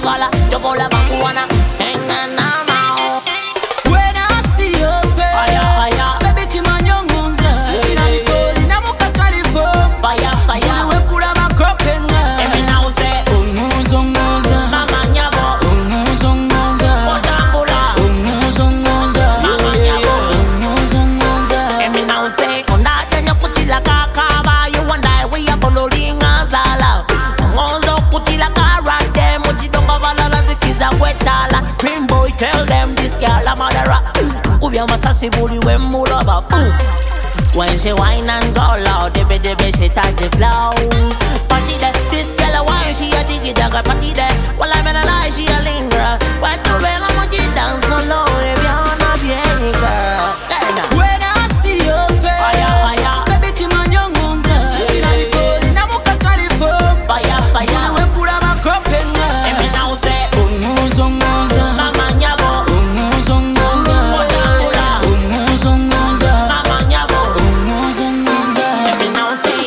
wagala, chokola banguana, enana. When I see your face, Fire, fire, baby chimanyongonza, ina mikoli na mukakalifo, fire, fire. wekula makopenga. Emi now say, Ongozongoza, mama nyabo, ongozongoza, otambula, ongozongoza, mama nyabo. ongozongoza. Emi now say, onda denyo kuchila kakaba, you and I we are bololinga zala. Onzo kuchila karate, muchidonga valala zikiza wetala. Green boy tell them this girl a murderer. Kubya masasi buli we mulaba. When she whine and go loud, debe she touch the flow. Party there, this girl a whine, she a jiggy dagger. Party there, well I'm in a lie, she a linger. When to bella monkey dance so low, if you're not bien girl. When I see your face, Fire, fire, baby chimanyongonza, ina mikoli na mukakalifo, fire, fire. wekula makopenga. Emi now say, Ongozongoza, mama nyabo, ongozongoza, otambula, ongozongoza, mama nyabo. ongozongoza. Emi now say,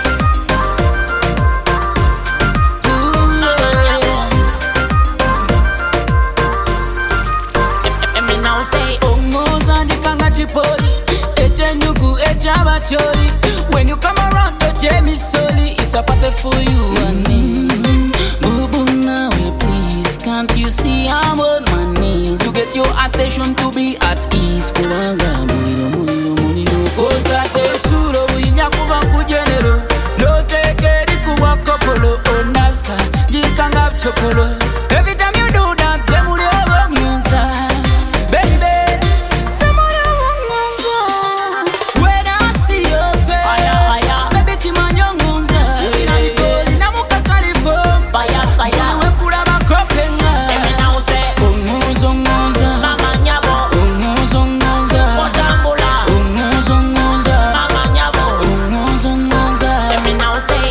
Ooh, mama nyabo. Emi now say, ongoza ndikanga chipoli, echenyugu echabachori. When you come around, oche misoli, it's a party for you and me. Boo now, please, can't you see I'm on my knees? To get your attention to be at ease. Kuwanga muniro kotate suro winyakuba kujenero. No take it kuwa kopolo onapsa, jikanga chokolo. Every time you do that, zemuli ogongonza. Baby, zemuli ogongonza. When I see your face, fire, fire, baby chimanyongonza, ina mikoli na mukakalifo, fire, fire. wekula makopenga. Emi now say, Ongozongoza, mama nyabo, ongozongoza, otambula, ongozongoza, mama nyabo. ongozongoza. Emi now say,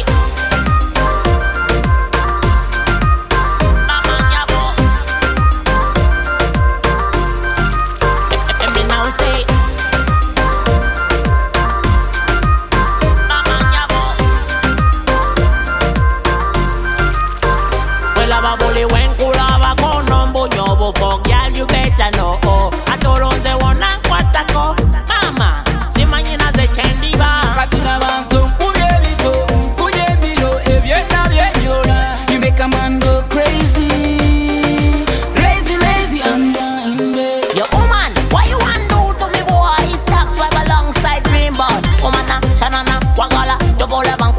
mama nyabo. Emi now say, mama nyabo. Well, I'm a bully when kulava konombo nyobo for girl you better know. I told on the one and kwatako, mama. Simanyina ze chendiba. Katina banzo kuyebito, kuyebiro, ebyena byenyola. You make a man go crazy, lazy, lazy, I'm dying, babe. Yo, woman, what you want do to me, boy? Stacks swag alongside Green Boy. Woman, shanana, wagala, chokola, bang